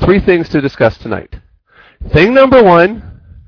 three things to discuss tonight. Thing number one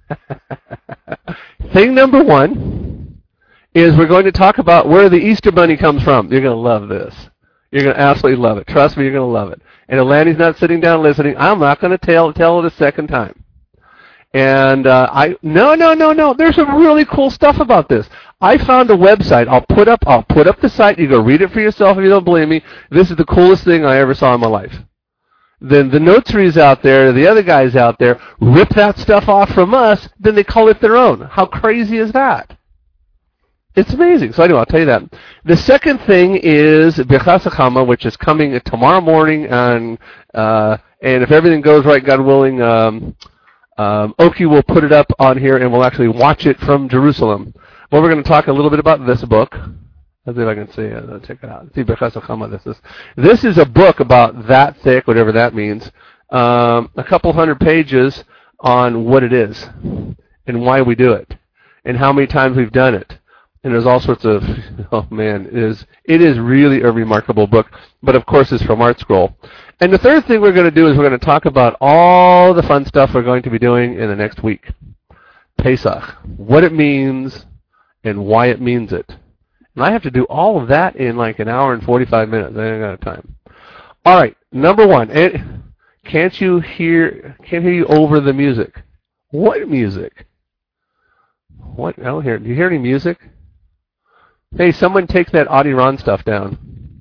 is we're going to talk about where the Easter Bunny comes from. You're going to love this. You're going to absolutely love it. Trust me, you're going to love it. And if Lanny's not sitting down listening, I'm not going to tell it a second time. And no. There's some really cool stuff about this. I found a website. I'll put up the site. You go read it for yourself if you don't believe me. This is the coolest thing I ever saw in my life. Then the notaries out there, the other guys out there, rip that stuff off from us, then they call it their own. How crazy is that? It's amazing. So anyway, I'll tell you that. The second thing is Birchas HaChama, which is coming tomorrow morning, and if everything goes right, God willing, Oki will put it up on here, and we'll actually watch it from Jerusalem. Well, we're going to talk a little bit about this book. Let's see if I can see it. Check it out. See, Birchas HaChama. This is a book about that thick, whatever that means. A couple hundred pages on what it is and why we do it and how many times we've done it. And there's all sorts of, oh man, it is really a remarkable book. But of course, it's from Art Scroll. And the third thing we're going to do is we're going to talk about all the fun stuff we're going to be doing in the next week. Pesach, what it means and why it means it. And I have to do all of that in like an hour and 45 minutes. I ain't got time. All right, number one. Can't hear you over the music. What music? What? I don't hear. Do you hear any music? Hey, someone take that Adi Ron stuff down.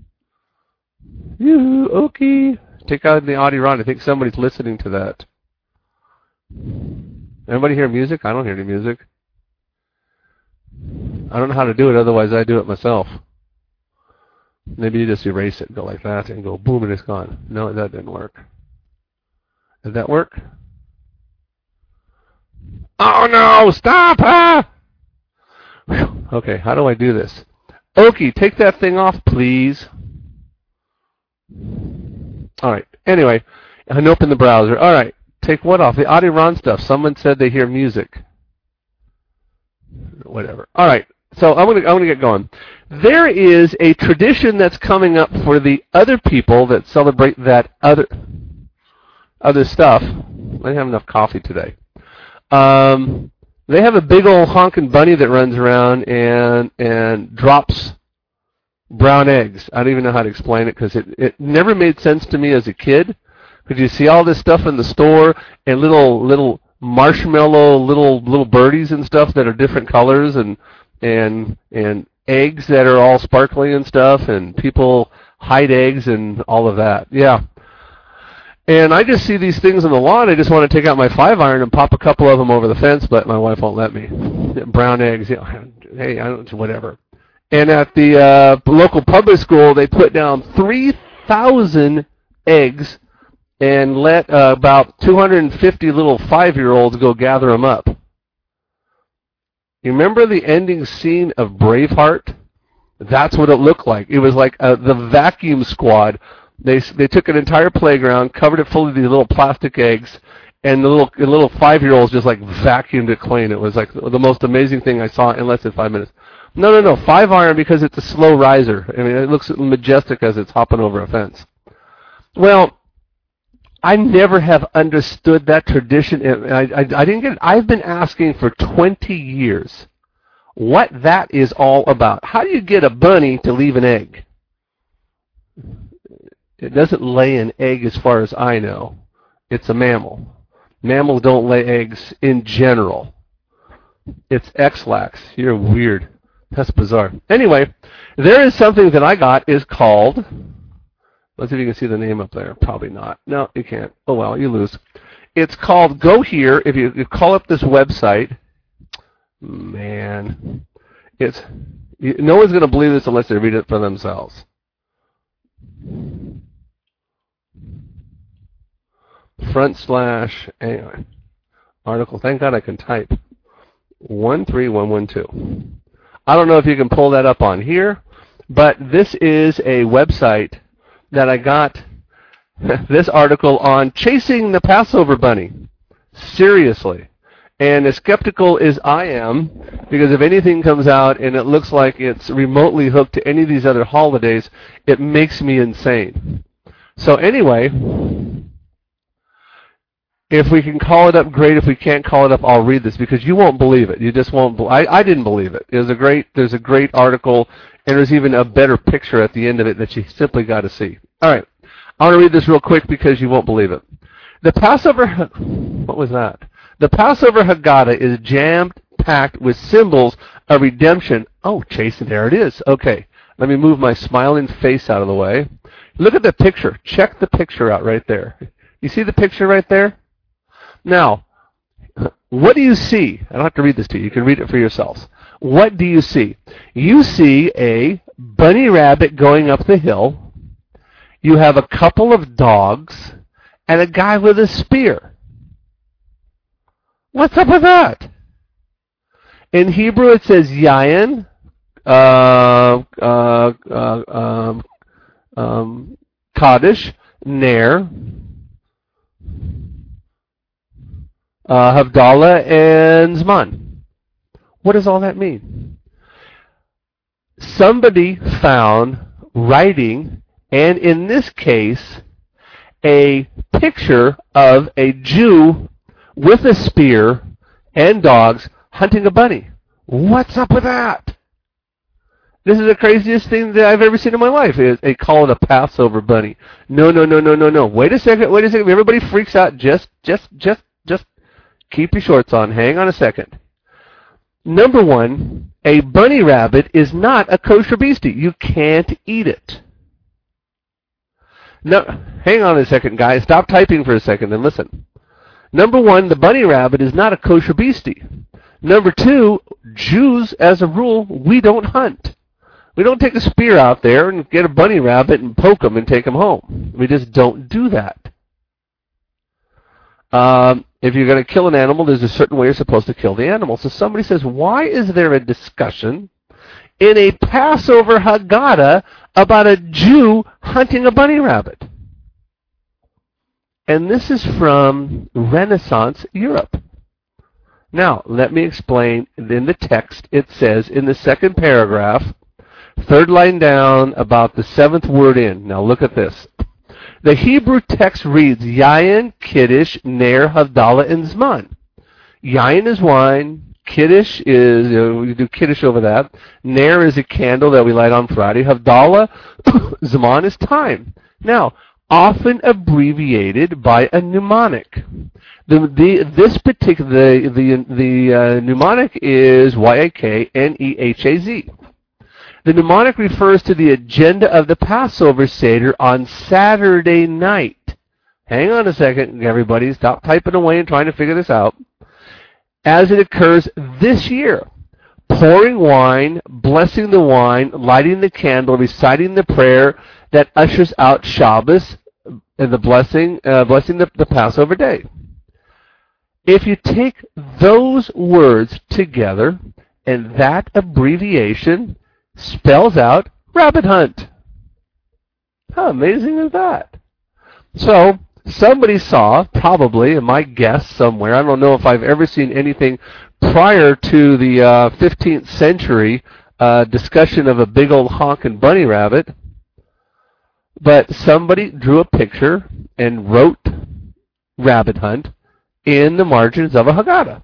You, Oki. Take out the Adi Ron. I think somebody's listening to that. Everybody hear music? I don't hear any music. I don't know how to do it, otherwise I do it myself. Maybe you just erase it, go like that, and go boom, and it's gone. No, that didn't work. Did that work? Oh no, stop! Ah! Whew. Okay, how do I do this? Oki, take that thing off, please. Alright, anyway, and open the browser. Alright, take what off? The Adi Ron stuff. Someone said they hear music. Whatever. All right. So I'm gonna get going. There is a tradition that's coming up for the other people that celebrate that other stuff. I didn't have enough coffee today. They have a big old honking bunny that runs around and drops brown eggs. I don't even know how to explain it because it never made sense to me as a kid. Because you see all this stuff in the store and little marshmallow little birdies and stuff that are different colors and eggs that are all sparkly and stuff, and people hide eggs and all of that. Yeah. And I just see these things on the lawn. I just want to take out my 5-iron and pop a couple of them over the fence, but my wife won't let me. Brown eggs. Hey, I don't, whatever. And at the local public school, they put down 3,000 eggs and let about 250 little 5-year-olds go gather them up. You remember the ending scene of Braveheart? That's what it looked like. It was like the vacuum squad. They took an entire playground, covered it full of these little plastic eggs, and the little 5-year-olds just like vacuumed it clean. It was like the most amazing thing I saw in less than 5 minutes. No, 5-iron because it's a slow riser. I mean, it looks majestic as it's hopping over a fence. Well, I never have understood that tradition. I didn't get it. I've been asking for 20 years what that is all about. How do you get a bunny to leave an egg? It doesn't lay an egg as far as I know. It's a mammal. Mammals don't lay eggs in general. It's X-lax. You're weird. That's bizarre. Anyway, there is something that I got is called... Let's see if you can see the name up there. Probably not. No, you can't. Oh, well, you lose. It's called Go Here. If you call up this website, man, no one's going to believe this unless they read it for themselves. / anyway, article. Thank God I can type. 13112. I don't know if you can pull that up on here, but this is a website that I got this article on chasing the Passover bunny. Seriously. And as skeptical as I am, because if anything comes out and it looks like it's remotely hooked to any of these other holidays, it makes me insane. So anyway, If we can call it up, great. If we can't call it up, I'll read this because you won't believe it. You just won't. I didn't believe it. There's a great article, and there's even a better picture at the end of it that you simply got to see. All right, I want to read this real quick because you won't believe it. The Passover. What was that? The Passover Haggadah is jam-packed with symbols of redemption. Oh, Jason, there it is. Okay, let me move my smiling face out of the way. Look at the picture. Check the picture out right there. You see the picture right there? Now, what do you see? I don't have to read this to you. You can read it for yourselves. What do you see? You see a bunny rabbit going up the hill. You have a couple of dogs and a guy with a spear. What's up with that? In Hebrew, it says Yayin, Kaddish, Ner, Havdalah, and Zman. What does all that mean? Somebody found writing, and in this case, a picture of a Jew with a spear and dogs hunting a bunny. What's up with that? This is the craziest thing that I've ever seen in my life. They call it a Passover bunny. No. Wait a second. Everybody freaks out. Just keep your shorts on. Hang on a second. Number one, a bunny rabbit is not a kosher beastie. You can't eat it. No, hang on a second, guys. Stop typing for a second and listen. Number one, the bunny rabbit is not a kosher beastie. Number two, Jews, as a rule, we don't hunt. We don't take a spear out there and get a bunny rabbit and poke them and take them home. We just don't do that. If you're going to kill an animal, there's a certain way you're supposed to kill the animal. So somebody says, why is there a discussion in a Passover Haggadah about a Jew hunting a bunny rabbit? And this is from Renaissance Europe. Now, let me explain. In the text, it says in the second paragraph, third line down, about the seventh word in. Now look at this. The Hebrew text reads, Yayin, Kiddush, Ner, Havdalah, and Zman. Yayin is wine. Kiddush is, we do Kiddush over that. Ner is a candle that we light on Friday. Havdalah, Zman is time. Now, often abbreviated by a mnemonic. The mnemonic is YaknehaZ. The mnemonic refers to the agenda of the Passover Seder on Saturday night. Hang on a second, everybody. Stop typing away and trying to figure this out. As it occurs this year, pouring wine, blessing the wine, lighting the candle, reciting the prayer that ushers out Shabbos and the blessing the Passover day. If you take those words together, and that abbreviation spells out rabbit hunt. How amazing is that? So, somebody saw, probably, in my guess somewhere, I don't know if I've ever seen anything prior to the 15th century discussion of a big old honking bunny rabbit, but somebody drew a picture and wrote rabbit hunt in the margins of a Haggadah.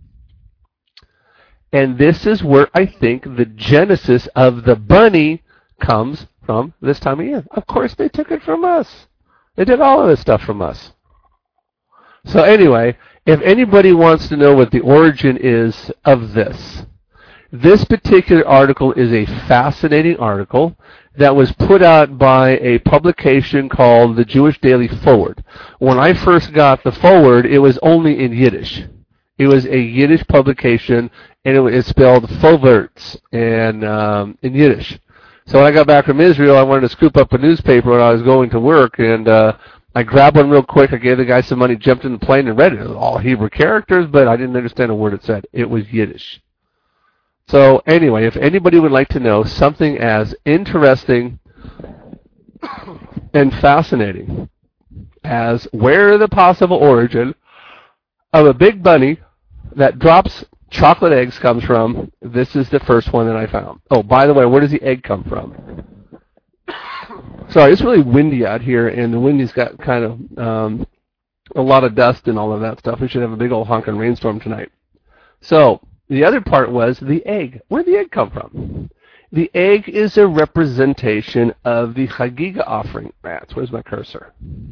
And this is where I think the genesis of the bunny comes from this time of year. Of course, they took it from us. They did all of this stuff from us. So anyway, if anybody wants to know what the origin is of this particular article is a fascinating article that was put out by a publication called the Jewish Daily Forward. When I first got the Forward, it was only in Yiddish. It was a Yiddish publication, and it's spelled Foverts in Yiddish. So when I got back from Israel, I wanted to scoop up a newspaper when I was going to work, and I grabbed one real quick. I gave the guy some money, jumped in the plane, and read it. It was all Hebrew characters, but I didn't understand a word it said. It was Yiddish. So anyway, if anybody would like to know something as interesting and fascinating as where the possible origin of a big bunny that drops chocolate eggs comes from, this is the first one that I found. Oh, by the way, where does the egg come from? Sorry, it's really windy out here, and the wind has got kind of a lot of dust and all of that stuff. We should have a big old honking rainstorm tonight. So the other part was the egg. Where did the egg come from? The egg is a representation of the Chagiga offering. Rats, where's my cursor?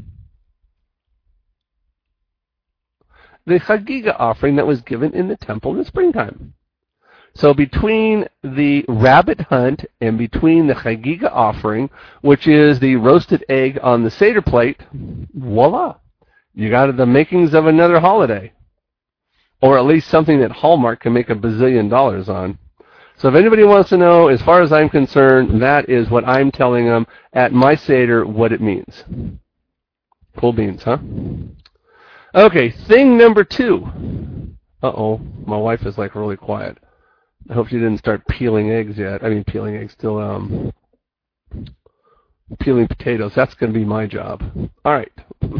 The Chagiga offering that was given in the temple in the springtime. So between the rabbit hunt and between the Chagiga offering, which is the roasted egg on the Seder plate, voila, you got the makings of another holiday. Or at least something that Hallmark can make $1 bazillion on. So if anybody wants to know, as far as I'm concerned, that is what I'm telling them at my Seder what it means. Cool beans, huh? Okay, thing number 2. Uh-oh, my wife is like really quiet. I hope she didn't start peeling eggs yet. I mean, peeling eggs, still peeling potatoes. That's going to be my job. All right.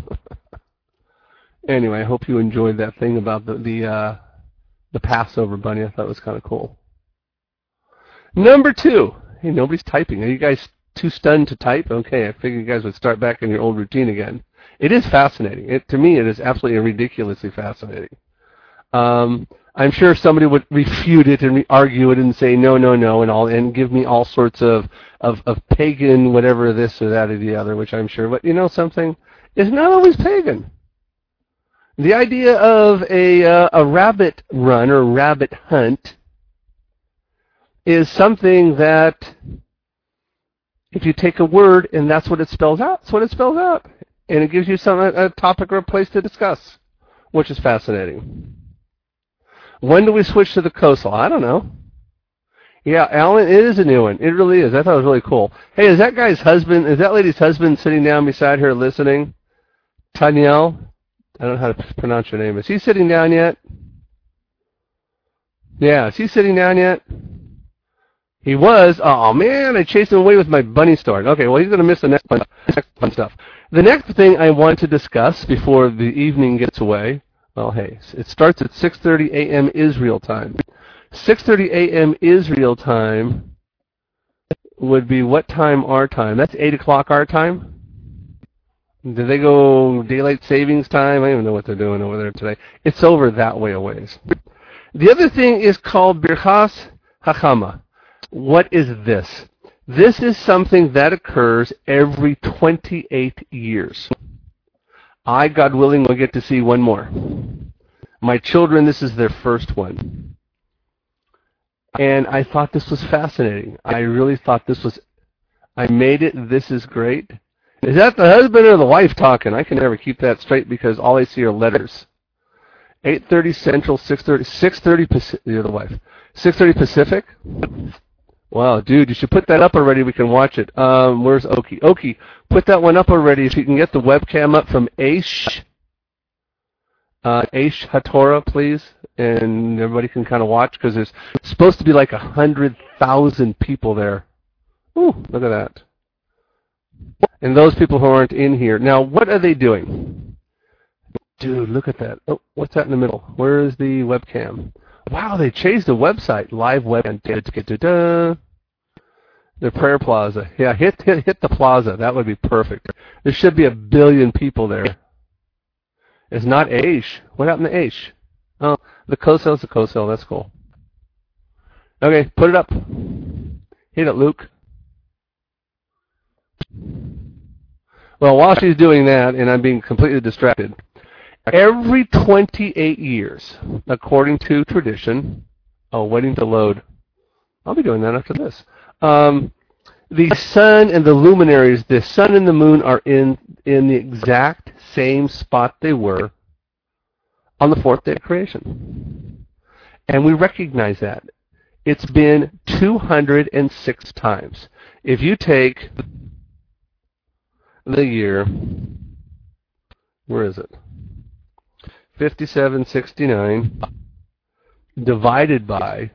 Anyway, I hope you enjoyed that thing about the Passover bunny. I thought it was kind of cool. Number 2. Hey, nobody's typing. Are you guys too stunned to type? Okay, I figured you guys would start back in your old routine again. It is fascinating. To me, it is absolutely ridiculously fascinating. I'm sure somebody would refute it and argue it and say no, and give me all sorts of pagan whatever this or that or the other, which I'm sure. But you know something? It's not always pagan. The idea of a rabbit run or rabbit hunt is something that if you take a word and that's what it spells out, it's what it spells out. And it gives you a topic or a place to discuss, which is fascinating. When do we switch to the Kosel? I don't know. Yeah, Alan, it is a new one. It really is. I thought it was really cool. Hey, is that lady's husband sitting down beside her listening? Tanyel? I don't know how to pronounce your name. Is he sitting down yet? Yeah, is he sitting down yet? He was. Oh, man, I chased him away with my bunny story. Okay, well, he's going to miss the next fun stuff. The next thing I want to discuss before the evening gets away, well, hey, it starts at 6:30 a.m. Israel time. 6:30 a.m. Israel time would be what time our time? That's 8 o'clock our time? Do they go daylight savings time? I don't even know what they're doing over there today. It's over that way a ways. The other thing is called Birchas Hachama. What is this? This is something that occurs every 28 years. I, God willing, will get to see one more. My children, this is their first one. And I thought this was fascinating. I really thought I made it. This is great. Is that the husband or the wife talking? I can never keep that straight because all I see are letters. 8:30 Central, 6:30 Pacific. You're the wife. 6:30 Pacific? Wow, dude, you should put that up already. We can watch it. Where's Oki? Oki, put that one up already. If you can get the webcam up from Aish HaTorah, please, and everybody can kind of watch because there's supposed to be like 100,000 people there. Ooh, look at that. And those people who aren't in here. Now, what are they doing? Dude, look at that. Oh, what's that in the middle? Where is the webcam? Wow, they changed the website. Live webcam. The prayer plaza. Yeah, hit the plaza. That would be perfect. There should be 1 billion people there. It's not Aish. What happened to Aish? Oh, the Kosel's the Kosel. That's cool. Okay, put it up. Hit it, Luke. Well, while she's doing that, and I'm being completely distracted, every 28 years, according to tradition, waiting to load. I'll be doing that after this. The sun and the luminaries, the sun and the moon are in the exact same spot they were on the fourth day of creation. And we recognize that. It's been 206 times. If you take the year, where is it? 5769 divided by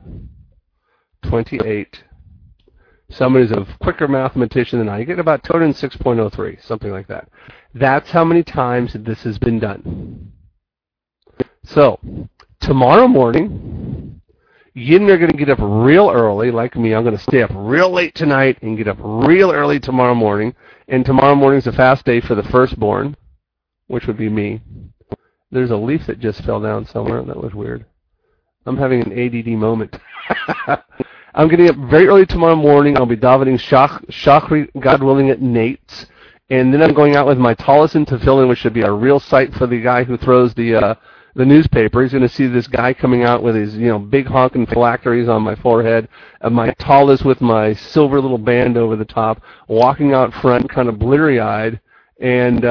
28. Somebody's a quicker mathematician than I. You get about 206.03, something like that. That's how many times this has been done. So, tomorrow morning, you are going to get up real early, like me. I'm going to stay up real late tonight and get up real early tomorrow morning. And tomorrow morning's a fast day for the firstborn. which would be me. There's a leaf that just fell down somewhere. That was weird. I'm having an ADD moment. I'm getting up very early tomorrow morning. I'll be davening Shachri, God willing, at Nate's. And then I'm going out with my Tallison tefillin, which should be a real sight for the guy who throws the newspaper. He's going to see this guy coming out with his, big honking phylacteries on my forehead, and my tallis with my silver little band over the top, walking out front, kind of bleary-eyed, and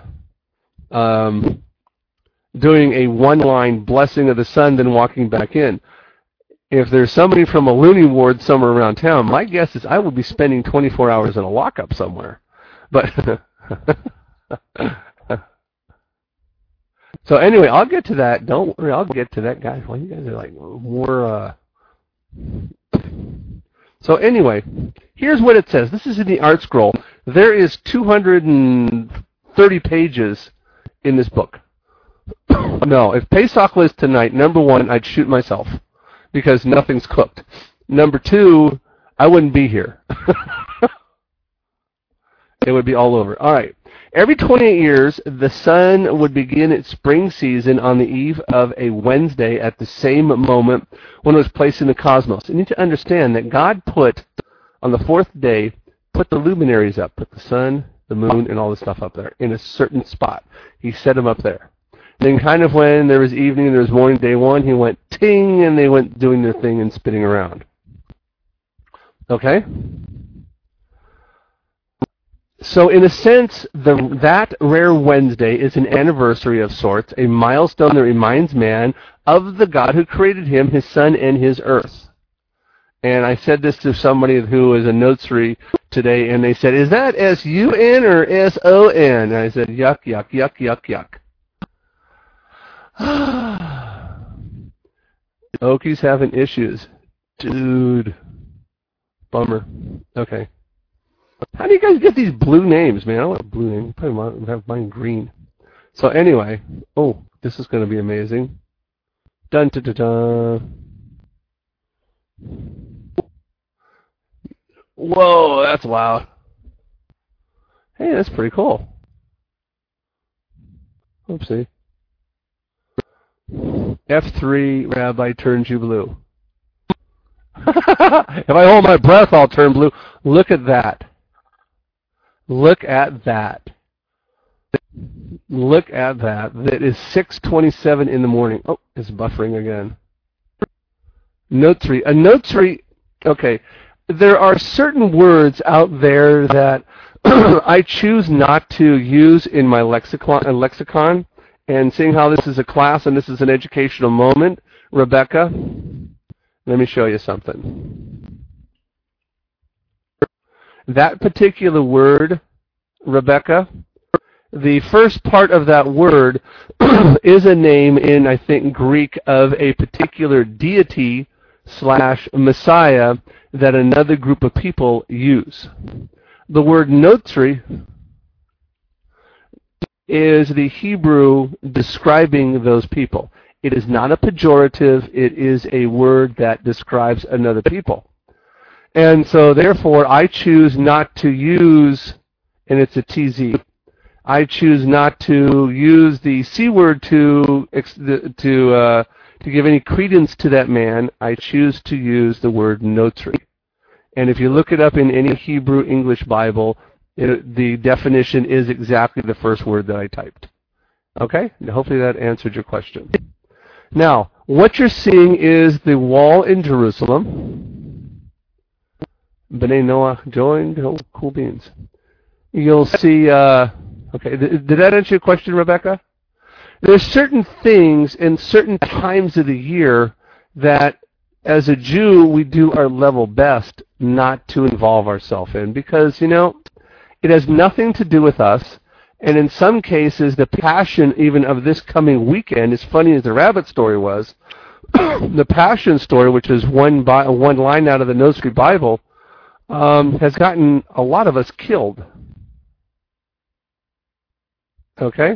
doing a one-line blessing of the sun, then walking back in. If there's somebody from a loony ward somewhere around town, my guess is I will be spending 24 hours in a lockup somewhere. But so anyway, I'll get to that. Don't worry, I'll get to that, guys. Well, you guys are like more. So anyway, here's what it says. This is in the Art Scroll. There is 230 pages in this book. No, if Pesach was tonight, number one, I'd shoot myself because nothing's cooked. Number two, I wouldn't be here. It would be all over. All right. Every 28 years, the sun would begin its spring season on the eve of a Wednesday at the same moment when it was placed in the cosmos. You need to understand that God put, on the fourth day, put the luminaries up, put the sun, the moon, and all the stuff up there in a certain spot. He set them up there. Then kind of when there was evening and there was morning, day one, he went ting, and they went doing their thing and spinning around. Okay? So in a sense, that rare Wednesday is an anniversary of sorts, a milestone that reminds man of the God who created him, his sun, and his earth. And I said this to somebody who was a notary today, and they said, is that S-U-N or S-O-N? And I said, yuck, yuck, yuck, yuck, yuck. Okies having issues. Dude. Bummer. Okay. How do you guys get these blue names, man? I want a blue name. Probably have mine green. So anyway, this is going to be amazing. Dun dun dun dun. Whoa, that's loud. Hey, that's pretty cool. Oopsie. F3, Rabbi, turns you blue. If I hold my breath, I'll turn blue. Look at that. Look at that. Look at that. That is 6:27 in the morning. Oh, it's buffering again. Notary. A notary, okay. There are certain words out there that I choose not to use in my lexicon. And seeing how this is a class and this is an educational moment, Rebecca, let me show you something. That particular word, Rebecca, the first part of that word is a name in, I think, Greek of a particular deity / Messiah that another group of people use. The word notary is the Hebrew describing those people. It is not a pejorative. It is a word that describes another people. And so, therefore, I choose not to use, and it's a TZ, I choose not to use the C word to give any credence to that man. I choose to use the word notary. And if you look it up in any Hebrew English Bible, the definition is exactly the first word that I typed. Okay? Hopefully that answered your question. Now, what you're seeing is the wall in Jerusalem. B'nai Noah joined. Oh, cool beans. You'll see, okay, did that answer your question, Rebecca? There's certain things in certain times of the year that, as a Jew, we do our level best not to involve ourselves in because, it has nothing to do with us. And in some cases, the passion even of this coming weekend, as funny as the rabbit story was, the passion story, which is one line out of the Nostri Bible, has gotten a lot of us killed. Okay?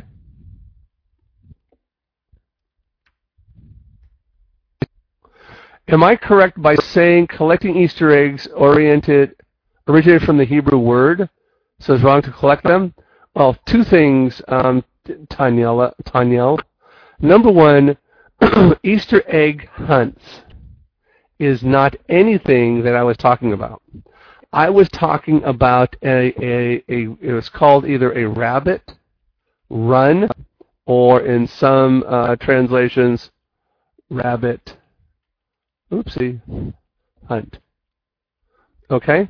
Am I correct by saying collecting Easter eggs originated from the Hebrew word, so it's wrong to collect them? Well, two things. Tanyel. Number one, Easter egg hunts is not anything that I was talking about. I was talking about it was called either a rabbit run, or in some translations, rabbit, hunt. Okay?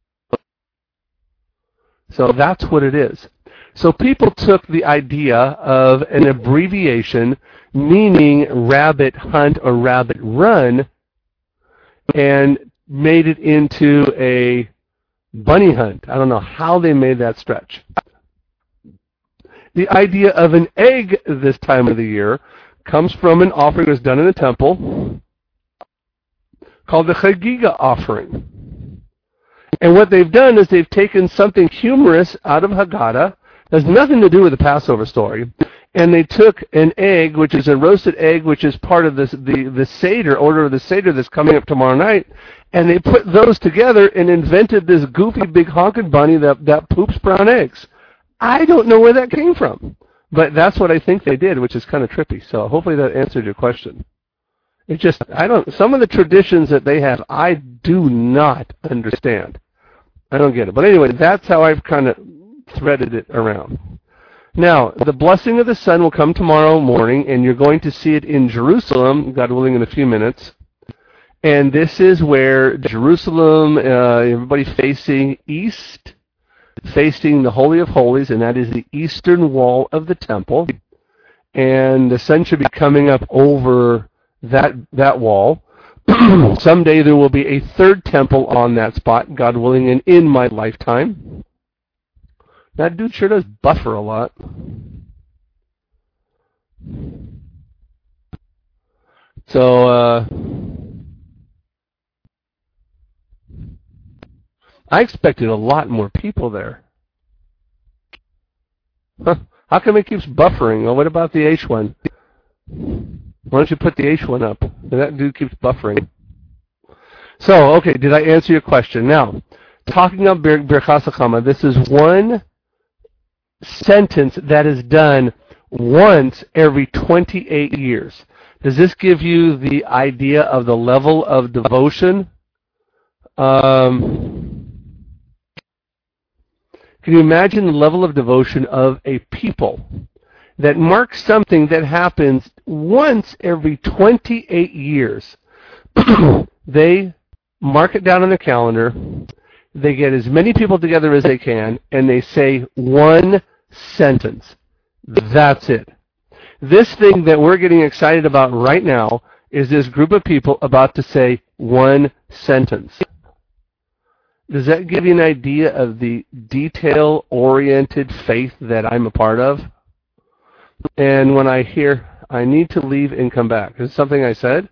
So that's what it is. So people took the idea of an abbreviation meaning rabbit hunt or rabbit run and made it into a bunny hunt. I don't know how they made that stretch. The idea of an egg this time of the year comes from an offering that was done in the temple called the Chagiga offering. And what they've done is they've taken something humorous out of Haggadah, has nothing to do with the Passover story, and they took an egg, which is a roasted egg, which is part of the Seder, order of the Seder that's coming up tomorrow night, and they put those together and invented this goofy big honking bunny that poops brown eggs. I don't know where that came from, but that's what I think they did, which is kind of trippy. So hopefully that answered your question. It's just, some of the traditions that they have, I do not understand. I don't get it. But anyway, that's how I've kind of threaded it around. Now, the blessing of the sun will come tomorrow morning, and you're going to see it in Jerusalem, God willing, in a few minutes. And this is where Jerusalem, everybody facing east, facing the Holy of Holies, and that is the eastern wall of the temple. And the sun should be coming up over that wall. Someday there will be a third temple on that spot, God willing, and in my lifetime. That dude sure does buffer a lot. So, I expected a lot more people there. Huh. How come it keeps buffering? Well, what about the H1? Why don't you put the H1 up? That dude keeps buffering. So, okay, did I answer your question? Now, talking about Birchas HaChama, this is one sentence that is done once every 28 years. Does this give you the idea of the level of devotion? Can you imagine the level of devotion of a people that marks something that happens once every 28 years? They mark it down on their calendar, they get as many people together as they can, and they say one sentence. That's it. This thing that we're getting excited about right now is this group of people about to say one sentence. Does that give you an idea of the detail-oriented faith that I'm a part of? And when I hear, I need to leave and come back, is it something I said?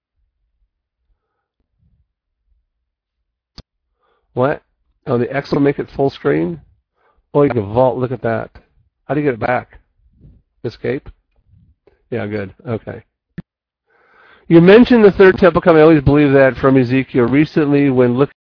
What? Oh, the X will make it full screen? Oh, you can vault, look at that. How do you get it back? Escape? Yeah, good. Okay. You mentioned the third temple coming. I always believe that from Ezekiel. Recently, when looking